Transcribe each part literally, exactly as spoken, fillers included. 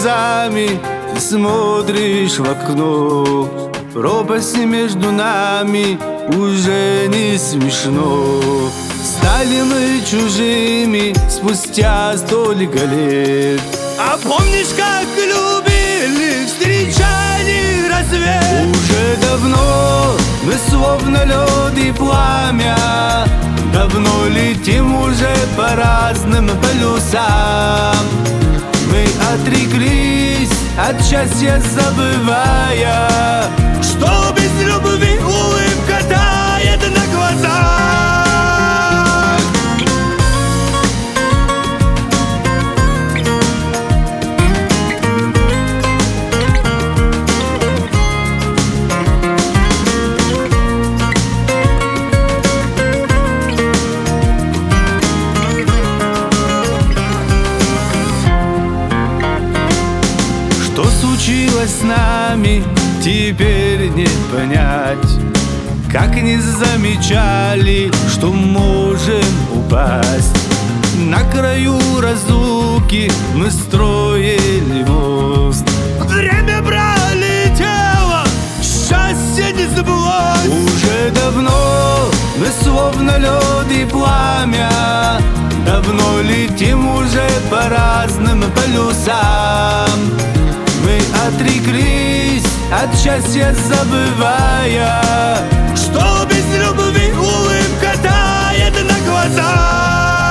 глазами ты смотришь в окно. Пропасть между нами уже не смешно. Стали мы чужими спустя столько лет. А помнишь, как любили, встречали рассвет? Уже давно мы словно лед и пламя, давно летим уже по разным полюсам. Мы отреклись от счастья, забывая, что без любви улыбка тает на глазах. Что случилось с нами, теперь не понять. Как не замечали, что можем упасть. На краю разлуки мы строили мост. Время пролетело, счастье не сбылось. Уже давно мы словно лед и пламя, давно летим уже по разным полюсам. Мы отреклись от счастья, забывая, что без любви улыбка тает на глазах.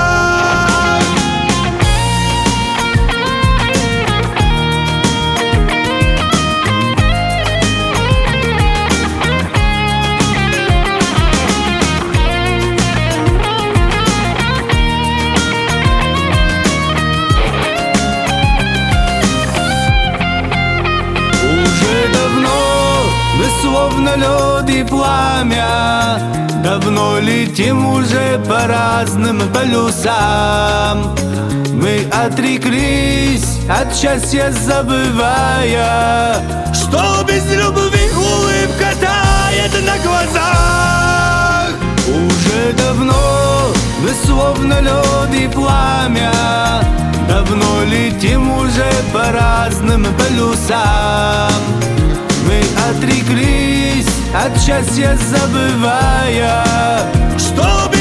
Словно лед и пламя, давно летим уже по разным полюсам. Мы отреклись от счастья, забывая, что без любви улыбка тает на глазах. Уже давно мы словно лед и пламя, давно летим уже по разным полюсам. Мы отреклись от счастья, забывая, что